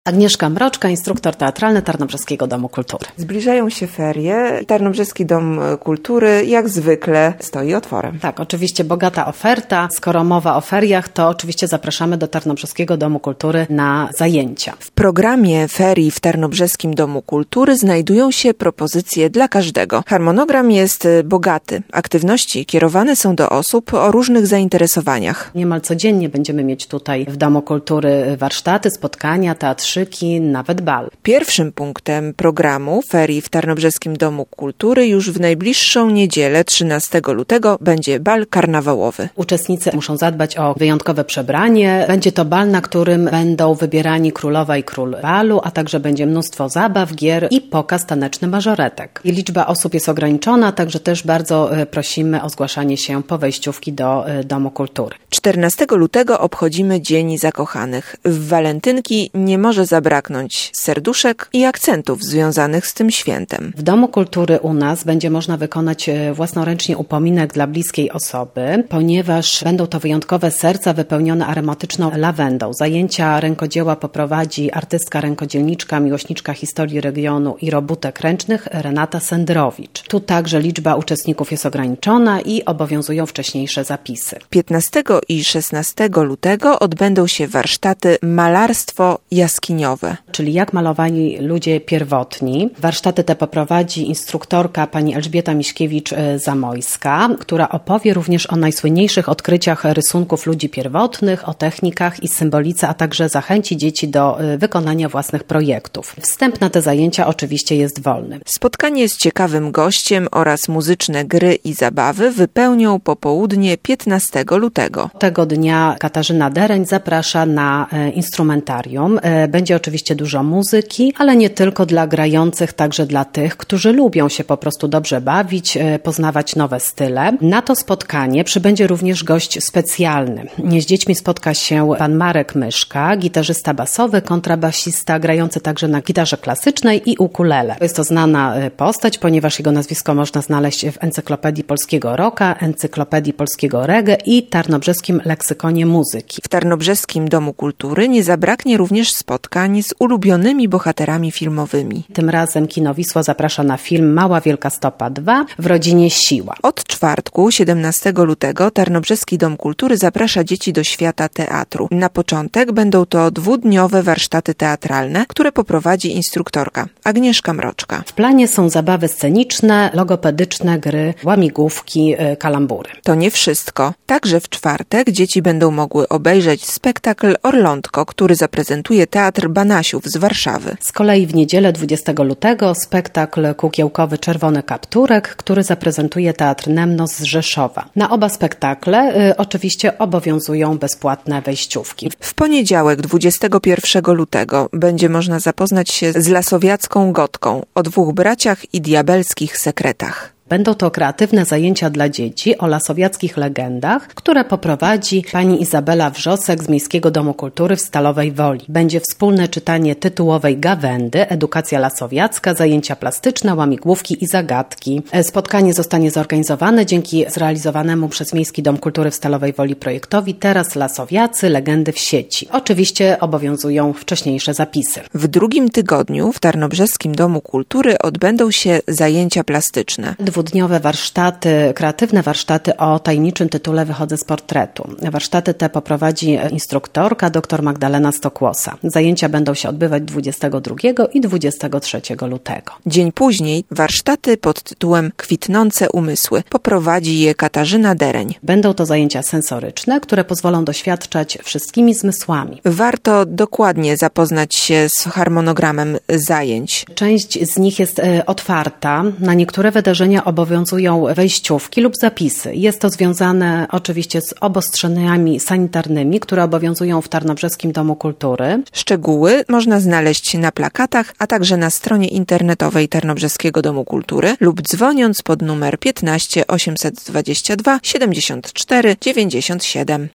Agnieszka Mroczka, instruktor teatralny Tarnobrzeskiego Domu Kultury. Zbliżają się ferie. Tarnobrzeski Dom Kultury jak zwykle stoi otworem. Tak, oczywiście bogata oferta. Skoro mowa o feriach, to oczywiście zapraszamy do Tarnobrzeskiego Domu Kultury na zajęcia. W programie ferii w Tarnobrzeskim Domu Kultury znajdują się propozycje dla każdego. Harmonogram jest bogaty. Aktywności kierowane są do osób o różnych zainteresowaniach. Niemal codziennie będziemy mieć tutaj w Domu Kultury warsztaty, spotkania, teatrzyki, nawet bal. Pierwszym punktem programu ferii w Tarnobrzeskim Domu Kultury już w najbliższą niedzielę 13 lutego będzie bal karnawałowy. Uczestnicy muszą zadbać o wyjątkowe przebranie. Będzie to bal, na którym będą wybierani królowa i król balu, a także będzie mnóstwo zabaw, gier i pokaz taneczny mażoretek. I liczba osób jest ograniczona, także też bardzo prosimy o zgłaszanie się po wejściówki do Domu Kultury. 14 lutego obchodzimy Dzień Zakochanych. W walentynki nie może zabraknąć serduszek i akcentów związanych z tym świętem. W Domu Kultury u nas będzie można wykonać własnoręcznie upominek dla bliskiej osoby, ponieważ będą to wyjątkowe serca wypełnione aromatyczną lawendą. Zajęcia rękodzieła poprowadzi artystka, rękodzielniczka, miłośniczka historii regionu i robótek ręcznych Renata Sendrowicz. Tu także liczba uczestników jest ograniczona i obowiązują wcześniejsze zapisy. 15 i 16 lutego odbędą się warsztaty Malarstwo jaskiniowe. Czyli jak malowali ludzie pierwotni. Warsztaty te poprowadzi instruktorka pani Elżbieta Miśkiewicz-Zamojska, która opowie również o najsłynniejszych odkryciach rysunków ludzi pierwotnych, o technikach i symbolice, a także zachęci dzieci do wykonania własnych projektów. Wstęp na te zajęcia oczywiście jest wolny. Spotkanie z ciekawym gościem oraz muzyczne gry i zabawy wypełnią popołudnie 15 lutego. Tego dnia Katarzyna Dereń zaprasza na instrumentarium. Będzie oczywiście dużo muzyki, ale nie tylko dla grających, także dla tych, którzy lubią się po prostu dobrze bawić, poznawać nowe style. Na to spotkanie przybędzie również gość specjalny. Z dziećmi spotka się pan Marek Myszka, gitarzysta basowy, kontrabasista, grający także na gitarze klasycznej i ukulele. Jest to znana postać, ponieważ jego nazwisko można znaleźć w Encyklopedii Polskiego Rocka, Encyklopedii Polskiego Reggae i Tarnobrzeskim Leksykonie Muzyki. W Tarnobrzeskim Domu Kultury nie zabraknie również spotkań z ulubionymi bohaterami filmowymi. Tym razem Kino Wisła zaprasza na film Mała Wielka Stopa 2 w rodzinie Siła. Od czwartku, 17 lutego, Tarnobrzeski Dom Kultury zaprasza dzieci do świata teatru. Na początek będą to dwudniowe warsztaty teatralne, które poprowadzi instruktorka Agnieszka Mroczka. W planie są zabawy sceniczne, logopedyczne gry, łamigłówki, kalambury. To nie wszystko. Także w czwartek dzieci będą mogły obejrzeć spektakl Orlątko, który zaprezentuje Teatr Banasiów z Warszawy. Z kolei w niedzielę 20 lutego spektakl kukiełkowy Czerwony Kapturek, który zaprezentuje Teatr Nemnos z Rzeszowa. Na oba spektakle oczywiście obowiązują bezpłatne wejściówki. W poniedziałek 21 lutego będzie można zapoznać się z lasowiacką gotką o dwóch braciach i diabelskich sekretach. Będą to kreatywne zajęcia dla dzieci o lasowiackich legendach, które poprowadzi pani Izabela Wrzosek z Miejskiego Domu Kultury w Stalowej Woli. Będzie wspólne czytanie tytułowej Gawędy, edukacja lasowiacka, zajęcia plastyczne, łamigłówki i zagadki. Spotkanie zostanie zorganizowane dzięki zrealizowanemu przez Miejski Dom Kultury w Stalowej Woli projektowi Teraz Lasowiacy, legendy w sieci. Oczywiście obowiązują wcześniejsze zapisy. W drugim tygodniu w Tarnobrzeskim Domu Kultury odbędą się zajęcia plastyczne. Dwudniowe warsztaty, kreatywne warsztaty o tajemniczym tytule Wychodzę z portretu. Warsztaty te poprowadzi instruktorka dr Magdalena Stokłosa. Zajęcia będą się odbywać 22 i 23 lutego. Dzień później warsztaty pod tytułem Kwitnące umysły. Poprowadzi je Katarzyna Dereń. Będą to zajęcia sensoryczne, które pozwolą doświadczać wszystkimi zmysłami. Warto dokładnie zapoznać się z harmonogramem zajęć. Część z nich jest otwarta. Na niektóre wydarzenia obowiązują wejściówki lub zapisy. Jest to związane oczywiście z obostrzeniami sanitarnymi, które obowiązują w Tarnobrzeskim Domu Kultury. Szczegóły można znaleźć na plakatach, a także na stronie internetowej Tarnobrzeskiego Domu Kultury lub dzwoniąc pod numer 15 822 74 97.